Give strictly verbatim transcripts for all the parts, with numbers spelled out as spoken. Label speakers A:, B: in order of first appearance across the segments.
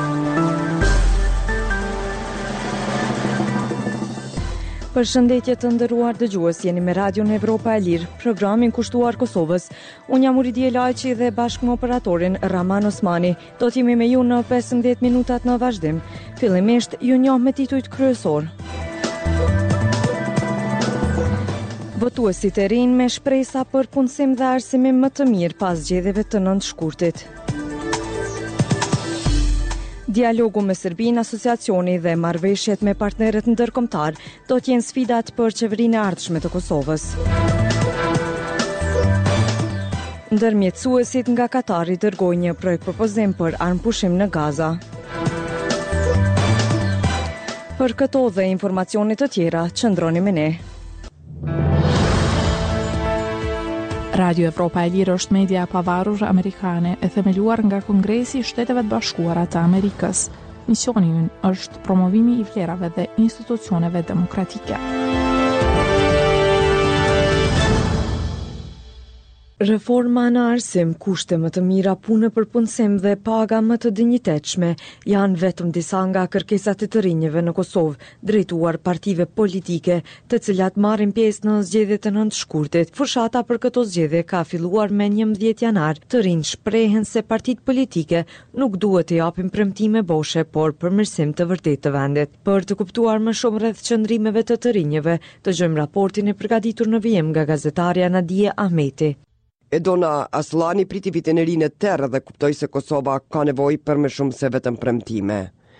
A: Përshëndetje të nderuar dëgjues, jeni me Radion Evropa e Lirë, programin kushtuar Kosovës. Unë jam Uridie Lajqi dhe bashkë me operatorin Raman Osmani. Do t'jemi me ju në pesëmbëdhjetë minutat në vazhdim. Fillimisht ju njoh me titujt kryesor. Votuesit e rinj me shpresa për punësim dhe arsimim më të mirë pas zgjedhjeve të nëntë shkurtit. Dialogu me Serbinë, asociacioni dhe marrëveshjet me partnerët ndërkombëtar do të jenë sfidat për qeverinë e ardhshme të Kosovës. Ndërmjetësuesit nga Katari dërgojnë një projekt propozim për armëpushim në Gaza. Për këto dhe informacione të tjera, qëndroni me ne.
B: Radio Evropa e Lirë është media e pavarur amerikane e themeluar nga Kongresi i Shteteve të Bashkuara të Amerikës. Misioni i ynë është promovimi i vlerave dhe institucioneve demokratike.
A: Reforma në arsim, kushte më të mira, punë për punësim dhe paga më të dinjitetshme janë vetëm disa nga kërkesat e të rinjve në Kosovë, drejtuar partive politike, të cilat marrin pjesë në zgjedhjet e nëntë shkurtit. Fushata për këto zgjedhje ka filluar me njëmbëdhjetë janar. Të rinj shprehen se partitë politike nuk duhet të japin premtime boshe, por përmirësim të vërtetë të vendit. Për të kuptuar më shumë rreth qëndrimeve të të rinjve, dëgjojmë raportin e përgatitur në vijim nga gazetarja Nadia Ahmeti.
C: Edona Aslani priti vitin e ri në terë dhe kuptoi se Kosova ka nevojë për më shumë se vetëm premtime.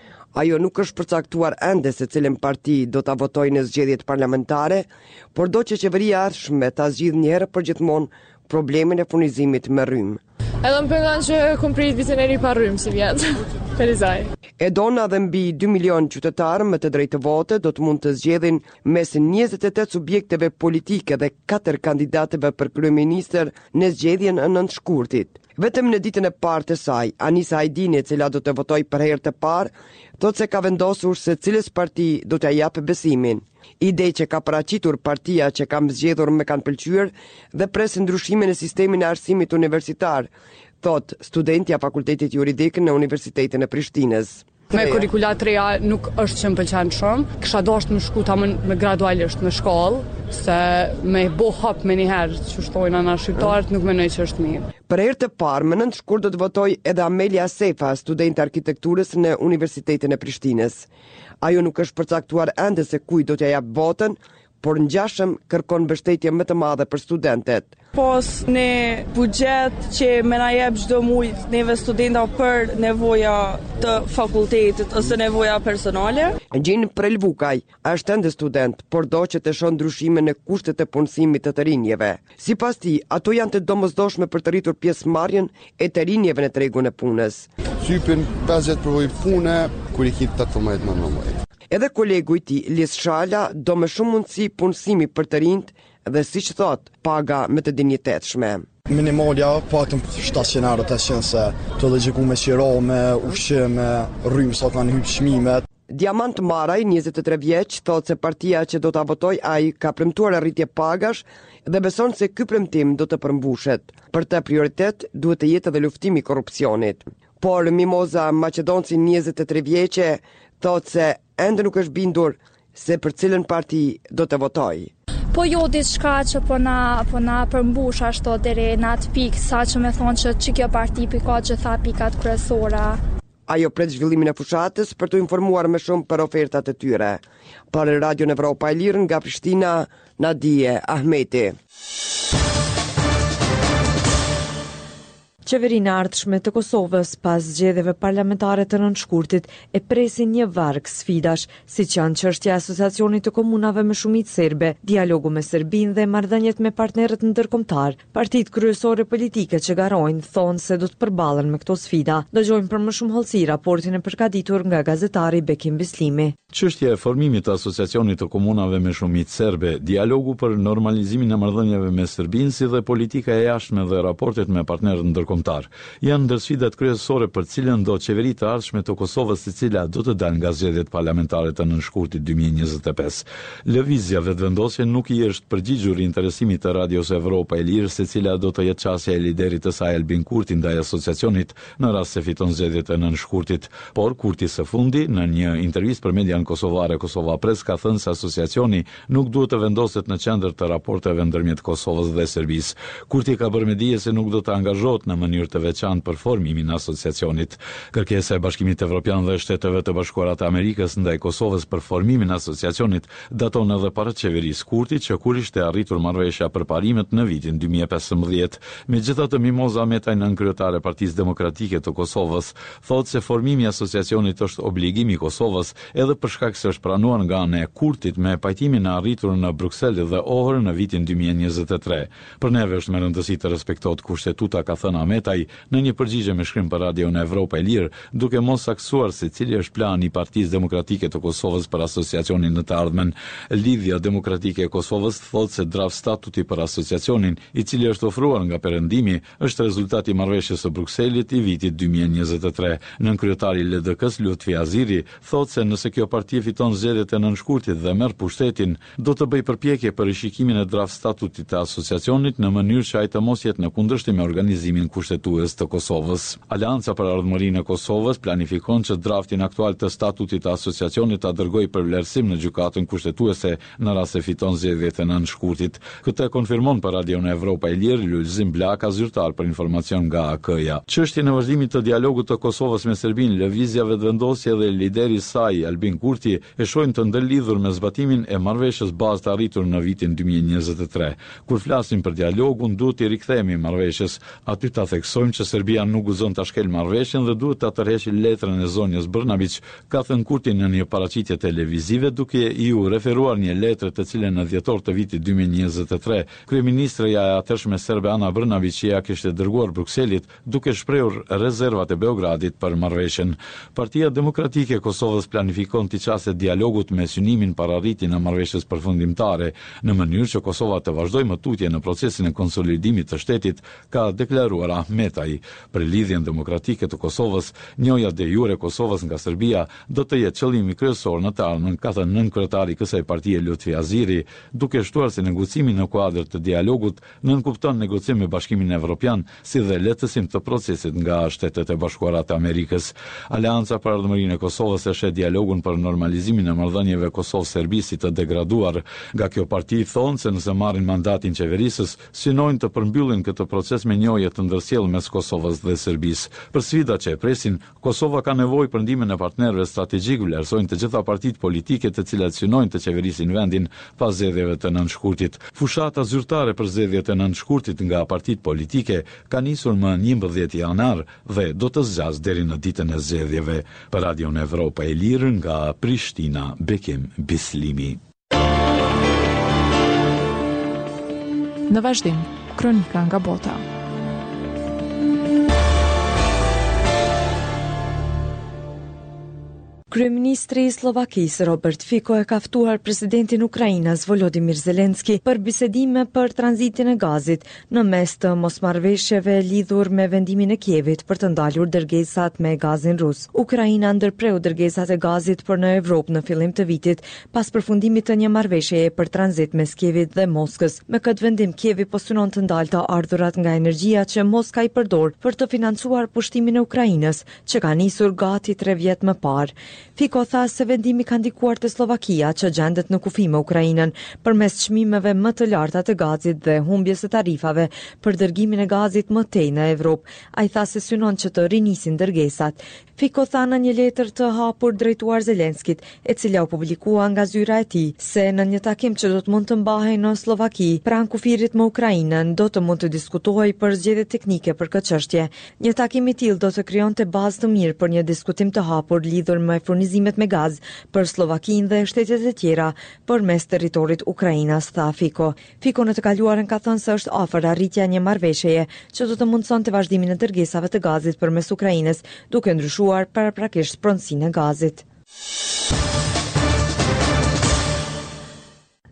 C: Ajo nuk është përcaktuar ende se cilën parti do ta votojë në zgjedhjet parlamentare, por do që qeveria e ardhshme ta zgjidhë një herë për gjithmonë problemin e furnizimit me rrymë.
D: Edhe më pengon që kom prit vitin e ri pa rrymë si vjet. Ferizaj.
C: Edona dhe mbi dy milion qytetarë me të drejtë vote do të mund të zgjedhin mes njëzet e tetë subjekteve politike dhe katër kandidatëve për kryeministër në zgjedhjen e nëntë shkurtit. Vetëm në ditën e parë të saj, Anisa Hajdini, e cila do të votojë për herë të parë, thotë se ka vendosur se cilës parti do t'ia japë besimin. Ide që ka paraqitur partia që kam zgjedhur me kanë pëlqyer dhe presin ndryshime në sistemin e arsimit universitar, thot studentja fakultetit juridik në Universitetin e Prishtinës.
D: Me kurrikula të reja nuk është që më pëlqen shumë. Kisha dashur të shku tamam me gradualisht në shkollë, se me bo hap me njëherë që shtojnë ana shqiptarët nuk mendoj që është mirë.
C: Për herë të parë, më nëntë shkurt do të votoj edhe Amelia Sefa, studente arkitekturës në Universitetin e Prishtinës. Ajo nuk është përcaktuar ende se kujt do t'ia jap votën, por ngjashëm kërkon mbështetje më të madhe për studentet.
E: Pos në buxhet që më na jep çdo muaj neve studenta për nevoja të fakultetit ose nevoja personale.
C: Gjin Prelvukaj është ende student, por do që të shohë ndryshime në kushtet e punësimit të të rinjeve. Sipas tij, ato janë të domosdoshme për të rritur pjesëmarrjen e të rinjeve në tregun e punës.
F: Sypin pesëdhjetë provoj pune kur i kit tetëmbëdhjetë në nëntëmbëdhjetë.
C: Edhe kolegu i tij, Lis Shala, do më shumë mundësi punësimi për të rinjt dhe siç thot, paga me të dinjitetshme.
G: Minimalja, paktën shtatëqind të qenë se të logjikuar me qiro, me ushqim, me rrymë sa kanë hyrë çmimet.
C: Diamant Maraj, njëzet e tre vjeç, thot se partia që do ta votoj ai ka premtuar arritje pagash dhe beson se ky premtim do të përmbushet. Për të prioritet duhet të jetë edhe luftimi i korrupsionit. Por Mimoza Maqedonci, njëzet e tre vjeçe, thot se ende nuk është bindur se për cilën parti do të votoj.
H: Po jo diçka që po na po na përmbush ashtu deri në atë pikë, saqë më thonë që ç'i kjo parti ka gjitha pikat kryesore.
C: Ajo pret zhvillimin e fushatës për të informuar më shumë për ofertat e tyre. Për Radio Evropa e Lirë nga Prishtina, Nadia Ahmeti.
A: Qeverinë e ardhshme të Kosovës pas zgjedhjeve parlamentare të nëntë shkurtit e presin një varg sfidash, siç janë çështja e asociacionit të komunave me shumicë serbe, dialogu me Serbinë dhe marrëdhëniet me partnerët ndërkombëtar. Partitë kryesore politike që garojnë thonë se do të përballen me këto sfida. Dëgjojmë për më shumë hollësi raportin e përgatitur nga gazetari Bekim Bislimi.
I: Çështja e formimit të asociacionit të komunave me shumicë serbe, dialogu për normalizimin e marrëdhënieve me Serbinë, si dhe politika e jashtme dhe raportet me partnerët ndërkombëtar kombëtar. Janë ndër sfidat kryesore për cilën do qeveri të ardhshme të Kosovës, e cila do të dalë nga zgjedhjet parlamentare të nënshkurtit dy mijë e njëzet e pesë. Lëvizja vetëvendosje nuk i është përgjigjur interesimit të Radios Evropa e Lirë, se cila do të jetë qasja e liderit të saj Albin Kurti ndaj asociacionit në rast se fiton zgjedhjet e nënshkurtit. Por Kurti së fundi në një intervistë për median kosovare Kosova Press ka thënë se asociacioni nuk duhet të vendoset në qendër të raporteve ndërmjet Kosovës dhe Serbisë. Kurti ka bërë me dije se nuk do të angazhohet në mënyrë të veçantë për formimin e asociacionit. Kërkesa e Bashkimit Evropian dhe Shteteve të Bashkuara të Amerikës ndaj Kosovës për formimin e asociacionit daton edhe para qeverisë Kurti, që kur ishte arritur marrëveshja për parimet në vitin dy mijë e pesëmbëdhjetë. Megjithatë, Mimoza Metaj, nënkryetare e Partisë Demokratike të Kosovës, thotë se formimi i asociacionit është obligim i Kosovës, edhe për shkak se është pranuar nga ana e Kurtit me pajtimin e arritur në Bruksel dhe Ohër në vitin dy mijë e njëzet e tre. Për neve është me rëndësi të respektohet kushtetuta, ka thënë Ametaj në një përgjigje me shkrim për Radion Evropa e Lirë, duke mos saksuar se cili është plani i Partisë Demokratike të Kosovës për asociacionin në të ardhmen. Lidhja Demokratike e Kosovës thotë se draft statuti për asociacionin, i cili është ofruar nga Perëndimi, është rezultati i marrëveshjes së Brukselit i vitit dy mijë e njëzet e tre. Nënkryetari i L D K-s Lutfi Aziri thotë se nëse kjo parti fiton zgjedhjet e nënshkurtit dhe merr pushtetin, do të bëj përpjekje për rishikimin e draft statutit të asociacionit në mënyrë që ai të mos jetë në kundërshtim me organizimin kushtetues të Kosovës. Aleanca për Ardhmërinë e Kosovës planifikon që draftin aktual të statutit të asociacionit ta dërgojë për vlerësim në gjykatën kushtetuese në rast se fiton zgjedhjet e nënshkurtit. Këtë e konfirmon për Radion Evropa e Lirë Lulzim Blaka, zyrtar për informacion nga A K-ja. Çështjen e vazhdimit të dialogut të Kosovës me Serbinë, lëvizja vetëvendosje dhe lideri i saj Albin Kurti e shohin të ndërlidhur me zbatimin e marrëveshjes bazë të arritur në vitin dy mijë e njëzet e tre. Kur flasim për dialogun, duhet t'i rikthehemi marrëveshjes. Aty ta theksojmë që Serbia nuk gëzon ta shkel marrëveshjen dhe duhet ta tërheqë letrën e zonjës Brnabić, ka thënë Kurti në një paraqitje televizive, duke iu referuar një letër të cilën në dhjetor të vitit dy mijë e njëzet e tre kryeministrja e atëhershme serbe Ana Brnabić ja kishte dërguar Brukselit, duke shprehur rezervat e Beogradit për marrëveshjen. Partia Demokratike e Kosovës planifikon t'i çasë dialogut me synimin për arritjen e marrëveshjes përfundimtare, në mënyrë që Kosova të vazhdojë më tutje në procesin e konsolidimit të shtetit, ka deklaruar Ahmetaj. Për lidhjen demokratike të Kosovës, njoja de jure Kosovës nga Serbia do të jetë qëllimi kryesor në të ardhmen, ka thënë nënkryetari i kësaj partie Lutfi Aziri, duke shtuar se negocimi në kuadër të dialogut nënkupton negocim me Bashkimin Evropian, si dhe lehtësim të procesit nga Shtetet e Bashkuara të Amerikës. Aleanca për Ardhmërinë e Kosovës e sheh dialogun për normalizimin e marrëdhënieve Kosovë-Serbi si të degraduar. Nga kjo parti thonë se nëse marrin mandatin qeverisës, synojnë të përmbyllin këtë proces me njohje të ndërsjellë mes Kosovës dhe Serbisë. Për sfidat që e presin, Kosova ka nevojë për ndihmën e partnerëve strategjik, vlerësojnë të gjitha partitë politike të cilat synojnë të qeverisin vendin pas zgjedhjeve të nënshkurtit. Fushata zyrtare për zgjedhjet e nënshkurtit nga partitë politike ka nisur më njëmbëdhjetë janar dhe do të zgjasë deri në ditën e zgjedhjeve. Për Radion Evropa e Lirë nga Prishtina, Bekim Bislimi.
B: Në vazhdim, kronika nga bota.
A: Kryeministri i Slovakisë Robert Fico e ka ftuar presidentin e Ukrainës Volodymyr Zelensky për bisedime për tranzitin e gazit në mes të mosmarrëveshjeve lidhur me vendimin e Kievit për të ndalur dërgesat me gazin rus. Ukraina ndërpreu dërgesat e gazit për në Evropë në fillim të vitit pas përfundimit të një marrëveshjeje për tranzit mes Kievit dhe Moskës. Me këtë vendim Kievi po synon të ndalë të ardhurat nga energjia që Moska i përdor për të financuar pushtimin e Ukrainës, që ka nisur gati tre vjet më parë. Fico tha se vendimi ka ndikuar te Slovakia, që gjendet në kufi me Ukrainën përmes çmimeve më të larta të gazit dhe humbjes së tarifave për dërgimin e gazit më tej në Evropë. Ai tha se synon që të rinisin dërgesat. Fico tha në një letër të hapur drejtuar Zelenskit, e cila u publikua nga zyra e tij, se në një takim që do të mund të mbahej në Slovaki pranë kufirit me Ukrainën, do të mund të diskutohej për zgjedhje teknike për këtë çështje. Një takim i tillë do të krijonte bazë të mirë për një diskutim të hapur lidhur me furnizimet me gaz për Slovakinë dhe shtetet e tjera përmes territorit Ukrainas, tha Fico. Fico në të kaluarën ka thënë se është afër arritja një marrëveshjeje që do të mundsonte vazhdimin e dërgesave të gazit përmes Ukrainës, duke ndryshuar paraprakisht pronësinë e gazit.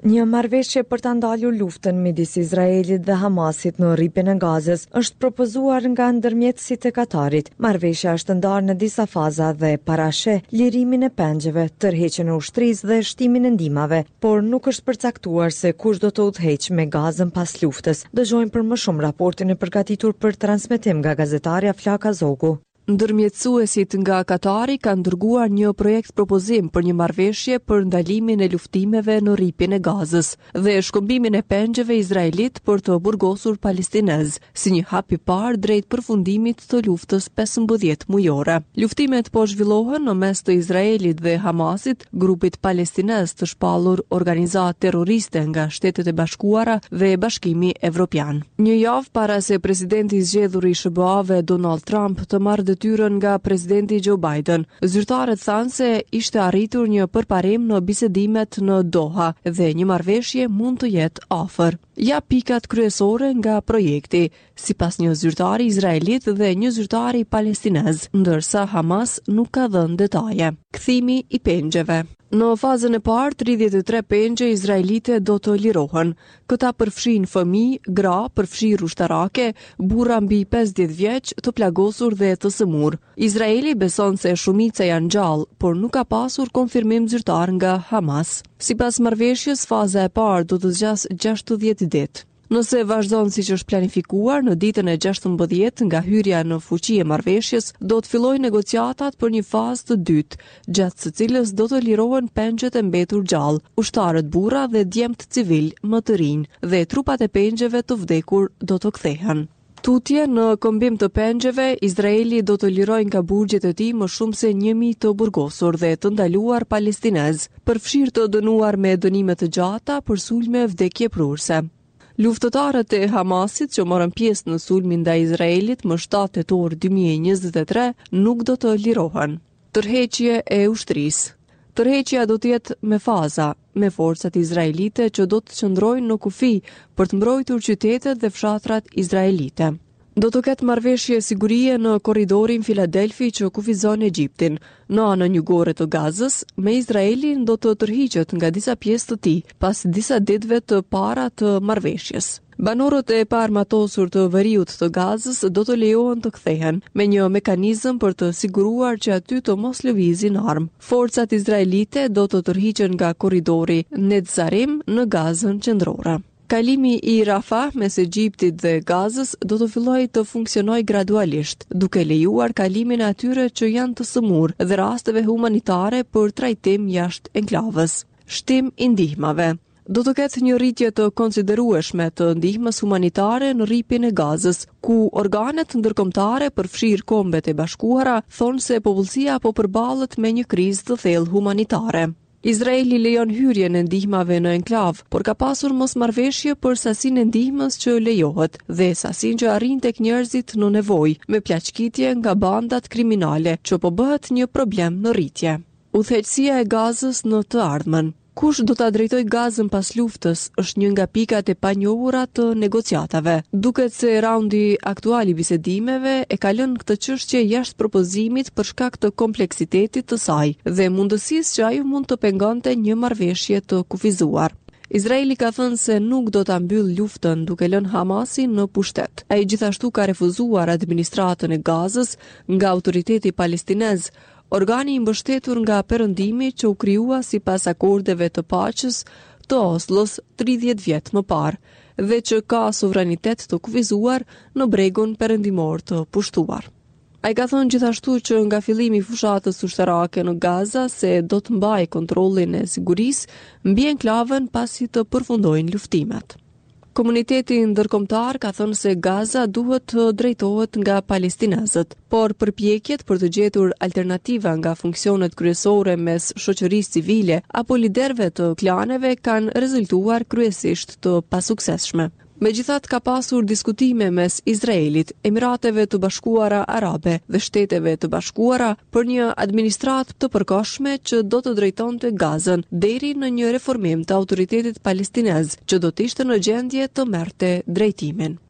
A: Një marrëveshje për ta ndalur luftën midis Izraelit dhe Hamasit në rripin e Gazës është propozuar nga ndërmjetësit e Katarit. Marrëveshja është ndarë në disa faza dhe parasheh lirimin e pengjeve, tërheqjen e ushtrisë dhe shtimin e ndihmave, por nuk është përcaktuar se kush do të udhëheqë me Gazën pas luftës. Dëgjojmë për më shumë raportin e përgatitur për transmetim nga gazetarja Flaka Zogu.
J: Ndërmjetësuesit nga Katari kanë dërguar një projekt propozim për një marrëveshje për ndalimin e luftimeve në rripin e Gazës dhe shkëmbimin e pengjeve izraelit për të burgosur palestinez, si një hap i parë drejt përfundimit të luftës pesëmbëdhjetë mujore. Luftimet po zhvillohen në mes të Izraelit dhe Hamasit, grupit palestinez të shpallur organizatë terroriste nga Shtetet e Bashkuara dhe Bashkimi Evropian. Një javë para se presidenti i zgjedhur i S B A-ve Donald Trump të marrë detyrën nga presidenti Joe Biden, zyrtarët thanë se ishte arritur një përparim në bisedimet në Doha dhe një marrëveshje mund të jetë afër. Ja pikat kryesore nga projekti, sipas një zyrtari izraelit dhe një zyrtari palestinez, ndërsa Hamas nuk ka dhënë detaje. Kthimi i pengjeve. Në fazën e parë, tridhjetë e tre pengje izraelite do të lirohen. Këta përfshin fëmijë, gra, përfshirë ushtarake, burra mbi pesëdhjetë vjeç, të plagosur dhe të sëmur. Izraeli beson se shumica janë gjallë, por nuk ka pasur konfirmim zyrtar nga Hamas. Sipas marrëveshjes, faza e parë do të zgjasë gjashtëdhjetë ditë. Nëse vazhdon siç është planifikuar, në ditën e gjashtëmbëdhjetë nga hyrja në fuqi e marrëveshjes, do të fillojë negociatat për një fazë të dytë, gjatë së cilës do të lirohen pengjet e mbetur gjallë, ushtarët burra dhe djemt civil më të rinj, dhe trupat e pengjeve të vdekur do të kthehen. Tutje në kombim të pengjeve, Izraeli do të lirojë nga burgjet e tij më shumë se një mijë të burgosur dhe të ndaluar palestinez, përfshirë të dënuar me dënime të gjata për sulme vdekjeprurse. Luftëtarët e Hamasit që morën pjesë në sulmin ndaj Izraelit më shtatë tetor dy mijë e njëzet e tre nuk do të lirohen. Tërheqje e ushtrisë. Tërheqja do të jetë me faza, me forcat izraelite që do të qëndrojnë në kufi për të mbrojtur qytetet dhe fshatrat izraelite. Do të ketë marrëveshje sigurie në korridorin Filadelfi që kufizon Egjiptin. Në anën jugore të Gazës, me Izraelin do të tërhiqet nga disa pjesë të tij pas disa ditëve të para të marrëveshjes. Banorët e paarmatosur të veriut të Gazës do të lejohen të kthehen me një mekanizëm për të siguruar që aty të mos lëvizin armë. Forcat izraelite do të tërhiqen nga korridori Netzarim në Gazën qendrore. Kalimi i Rafah mes Egjiptit dhe Gazës do të fillojë të funksionojë gradualisht, duke lejuar kalimin e atyre që janë të sëmur dhe rasteve humanitare për trajtim jashtë enklavës. Shtim i ndihmave. Do të ketë një rritje të konsiderueshme të ndihmës humanitare në rripin e Gazës, ku organet ndërkombëtare përfshirë Kombet e Bashkuara thonë se popullsia po përballet me një krizë të thellë humanitare. Izraeli lejon hyrjen e ndihmave në enklav, por ka pasur mosmarrveshje për sasinë e ndihmës që lejohet dhe sasinë që arrin tek njerëzit në nevojë, me plaçkitje nga bandat kriminale, që po bëhet një problem në rritje. Udhëheqësia e Gazës në të ardhmen. Kush do ta drejtojë Gazën pas luftës është një nga pikat e panjohura të negociatave. Duket se raundi aktual i bisedimeve e ka lënë këtë çështje jashtë propozimit për shkak të kompleksitetit të saj dhe mundësisë që ajo mund të pengonte një marrëveshje të kufizuar. Izraeli ka thënë se nuk do ta mbyll luftën duke lënë Hamasin në pushtet. Ai gjithashtu ka refuzuar administratën e Gazës nga autoriteti palestinez, organi i mbështetur nga perëndimi që u krijua sipas akordeve të paqes të Oslos tridhjetë vjet më parë dhe që ka suverenitet të kufizuar në bregun perëndimor të pushtuar. Ai ka thënë gjithashtu që nga fillimi i fushatës ushtarake në Gaza se do të mbajë kontrollin e sigurisë mbi enklavën pasi të përfundojnë luftimet. Komuniteti ndërkombëtar ka thënë se Gaza duhet të drejtohet nga palestinezët, por përpjekjet për të gjetur alternativa nga funksionet kryesore mes shoqërisë civile apo liderëve të klaneve kanë rezultuar kryesisht të pasuksesshme. Megjithatë ka pasur diskutime mes Izraelit, Emirateve të Bashkuara Arabe dhe Shteteve të Bashkuara për një administratë të përkohshme që do të drejtonte Gazën deri në një reformim të autoritetit palestinez që do të ishte në gjendje të merrte drejtimin.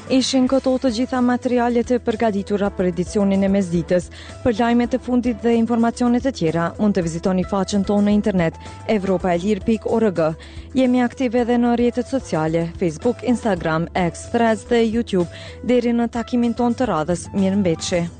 A: Ishin këto të gjitha materialet e përgatitura për edicionin e mesditës. Për lajmet e fundit dhe informacionet e tjera, mund të vizitoni faqen tonë në internet evropaelir pikë org. Jemi aktive edhe në rrjetet sociale, Facebook, Instagram, X, Threads dhe YouTube. Deri në takimin tonë të radhës, mirëmbëjtje.